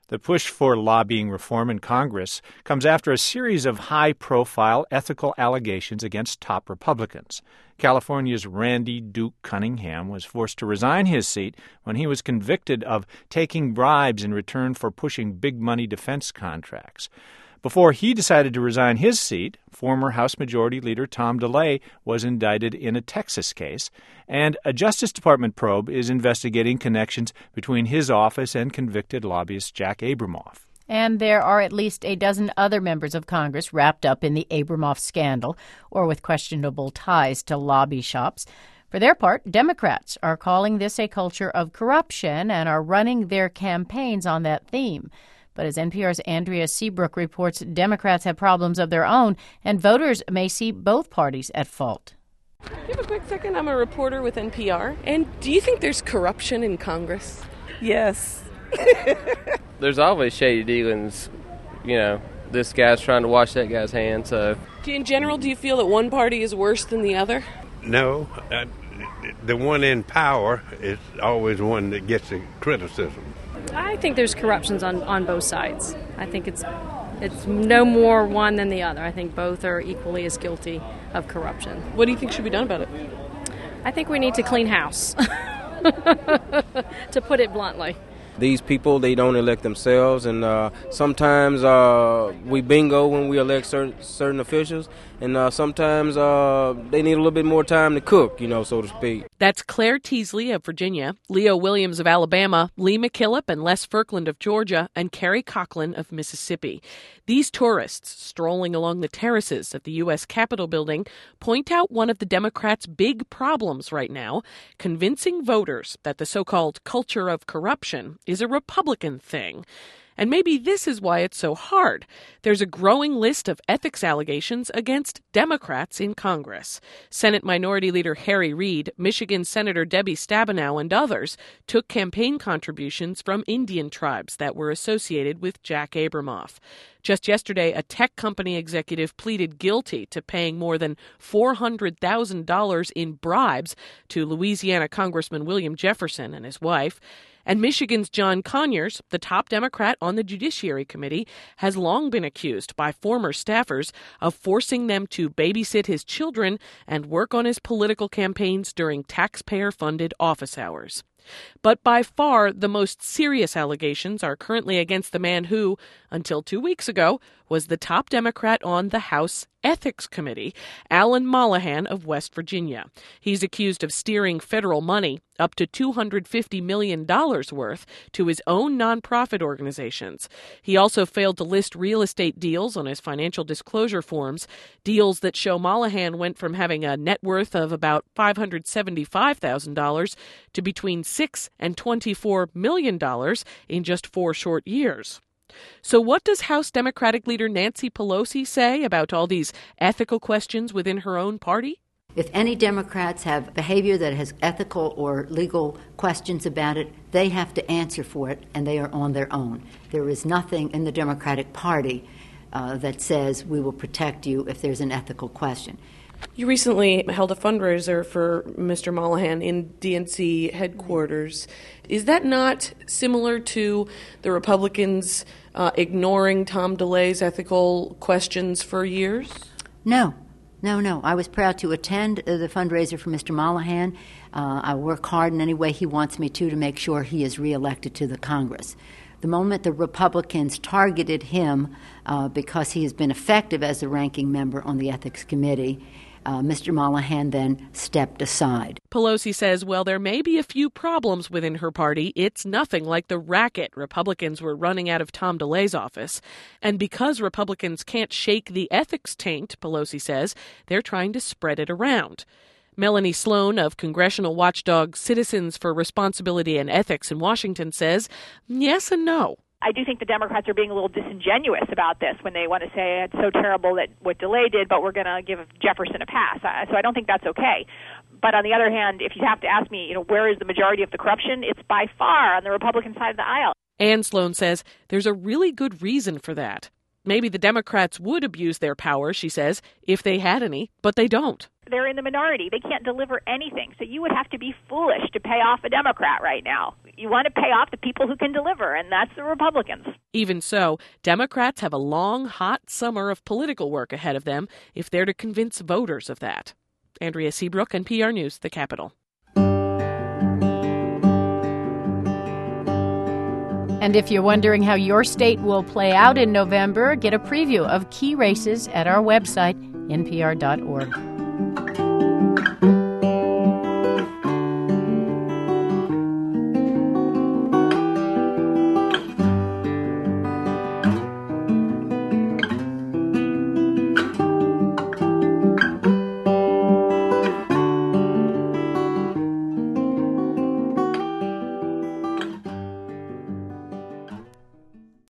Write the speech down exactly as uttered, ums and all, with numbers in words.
The push for lobbying reform in Congress comes after a series of high-profile ethical allegations against top Republicans. California's Randy Duke Cunningham was forced to resign his seat when he was convicted of taking bribes in return for pushing big-money defense contracts. Before he decided to resign his seat, former House Majority Leader Tom DeLay was indicted in a Texas case, and a Justice Department probe is investigating connections between his office and convicted lobbyist Jack Abramoff. And there are at least a dozen other members of Congress wrapped up in the Abramoff scandal or with questionable ties to lobby shops. For their part, Democrats are calling this a culture of corruption and are running their campaigns on that theme. But as N P R's Andrea Seabrook reports, Democrats have problems of their own, and voters may see both parties at fault. Do you have a quick second? I'm a reporter with N P R. And do you think there's corruption in Congress? Yes. There's always shady dealings. You know, this guy's trying to wash that guy's hand, so. In general, do you feel that one party is worse than the other? No. Uh, the one in power is always one that gets the criticism. I think there's corruptions on, on both sides. I think it's it's no more one than the other. I think both are equally as guilty of corruption. What do you think should be done about it? I think we need to clean house, to put it bluntly. These people, they don't elect themselves, and uh, sometimes uh, we bingo when we elect certain, certain officials, and uh, sometimes uh, they need a little bit more time to cook, you know, so to speak. That's Claire Teasley of Virginia, Leo Williams of Alabama, Lee McKillop and Les Ferkland of Georgia, and Kerry Coughlin of Mississippi. These tourists strolling along the terraces of the U S Capitol building point out one of the Democrats' big problems right now, convincing voters that the so-called culture of corruption is a Republican thing. And maybe this is why it's so hard. There's a growing list of ethics allegations against Democrats in Congress. Senate Minority Leader Harry Reid, Michigan Senator Debbie Stabenow, and others took campaign contributions from Indian tribes that were associated with Jack Abramoff. Just yesterday, a tech company executive pleaded guilty to paying more than four hundred thousand dollars in bribes to Louisiana Congressman William Jefferson and his wife. And Michigan's John Conyers, the top Democrat on the Judiciary Committee, has long been accused by former staffers of forcing them to babysit his children and work on his political campaigns during taxpayer-funded office hours. But by far, the most serious allegations are currently against the man who, until two weeks ago, was the top Democrat on the House Ethics Committee, Alan Mollahan of West Virginia. He's accused of steering federal money, up to two hundred fifty million dollars worth, to his own nonprofit organizations. He also failed to list real estate deals on his financial disclosure forms, deals that show Mollahan went from having a net worth of about five hundred seventy-five thousand dollars to between six and twenty-four million dollars in just four short years. So what does House Democratic leader Nancy Pelosi say about all these ethical questions within her own party? If any Democrats have behavior that has ethical or legal questions about it, they have to answer for it, and they are on their own. There is nothing in the Democratic Party uh, that says we will protect you if there's an ethical question. You recently held a fundraiser for Mister Mollahan in D N C headquarters. Is that not similar to the Republicans uh, ignoring Tom DeLay's ethical questions for years? No. No, no. I was proud to attend the fundraiser for Mister Mollahan. Uh, I work hard in any way he wants me to to make sure he is reelected to the Congress. The moment the Republicans targeted him uh, because he has been effective as a ranking member on the Ethics Committee, uh, Mister Mollahan then stepped aside. Pelosi says, well, there may be a few problems within her party. It's nothing like the racket Republicans were running out of Tom DeLay's office. And because Republicans can't shake the ethics taint, Pelosi says, they're trying to spread it around. Melanie Sloan of congressional watchdog Citizens for Responsibility and Ethics in Washington says yes and no. I do think the Democrats are being a little disingenuous about this when they want to say it's so terrible that what DeLay did, but we're going to give Jefferson a pass. So I don't think that's okay. But on the other hand, if you have to ask me, you know, where is the majority of the corruption, it's by far on the Republican side of the aisle. Ann Sloan says there's a really good reason for that. Maybe the Democrats would abuse their power, she says, if they had any, but they don't. They're in the minority. They can't deliver anything. So you would have to be foolish to pay off a Democrat right now. you want to pay off the people who can deliver, and that's the Republicans. Even so, Democrats have a long, hot summer of political work ahead of them if they're to convince voters of that. Andrea Seabrook, N P R News, the Capitol. And if you're wondering how your state will play out in November, get a preview of key races at our website, N P R dot org.